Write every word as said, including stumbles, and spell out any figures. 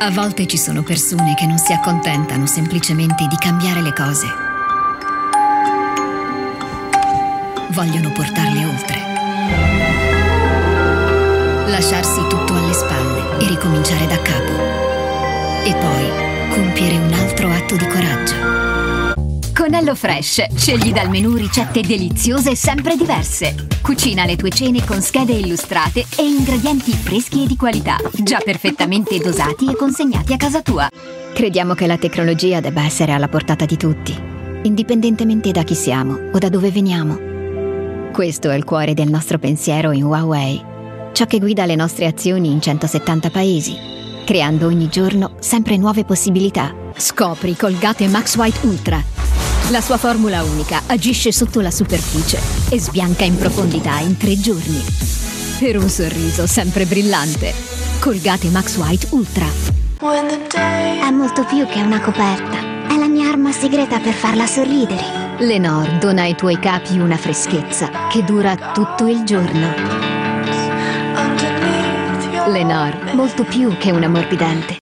A volte ci sono persone che non si accontentano semplicemente di cambiare le cose. Vogliono portarle oltre. Lasciarsi tutto alle spalle e ricominciare da capo. E poi compiere un altro atto di coraggio. Con HelloFresh scegli dal menù ricette deliziose sempre diverse. Cucina le tue cene con schede illustrate e ingredienti freschi e di qualità, già perfettamente dosati e consegnati a casa tua. Crediamo che la tecnologia debba essere alla portata di tutti, indipendentemente da chi siamo o da dove veniamo. Questo è il cuore del nostro pensiero in Huawei, ciò che guida le nostre azioni in centosettanta paesi, creando ogni giorno sempre nuove possibilità. Scopri Colgate Max White Ultra. La sua formula unica agisce sotto la superficie e sbianca in profondità in tre giorni. Per un sorriso sempre brillante. Colgate Max White Ultra. È molto più che una coperta. È la mia arma segreta per farla sorridere. Lenor dona ai tuoi capi una freschezza che dura tutto il giorno. Lenor, molto più che un ammorbidente.